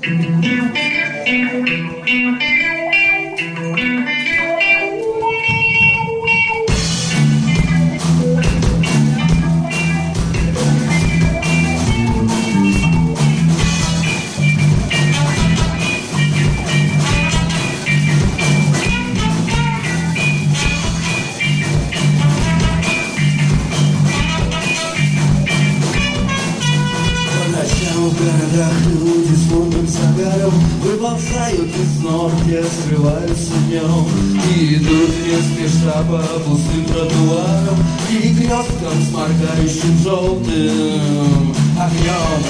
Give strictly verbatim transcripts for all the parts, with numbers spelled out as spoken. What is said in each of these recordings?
В городах люди с лунным загаром выползают из норки, скрываются днем и идут не спеша по пустым тротуарам и перекресткам с моргающим желтым огнем.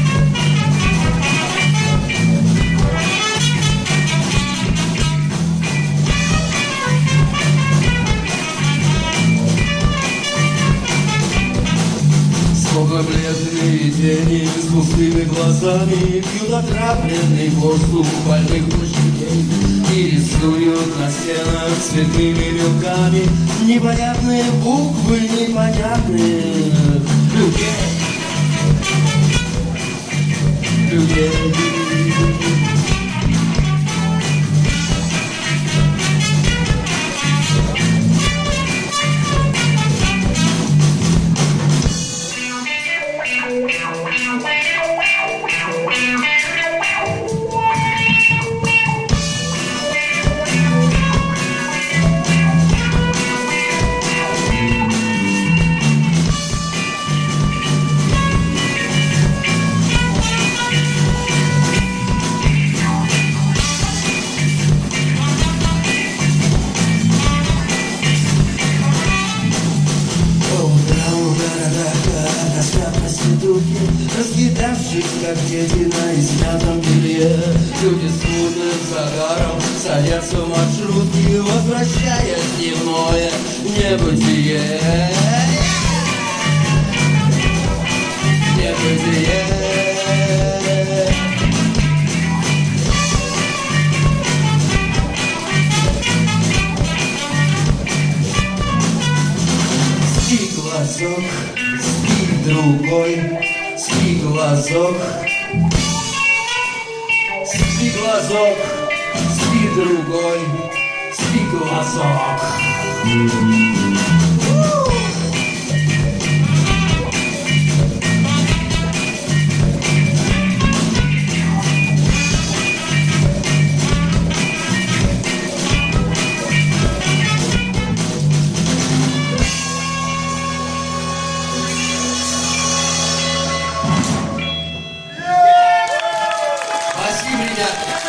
Сколько бледные тени с пустыми глазами пьют отравленный воздух больных площадей и рисуют на стенах цветными мелками непонятные буквы непонятных людей. Людей. Раскидавшись, как дети на измятом белье, люди с лунным загаром садятся в маршрутки, возвращая дневное небытие. Небытие. Спи, глазок, спи, другой. Спи, глазок, спи, глазок, спи, другой, спи, глазок. Спасибо, ребята.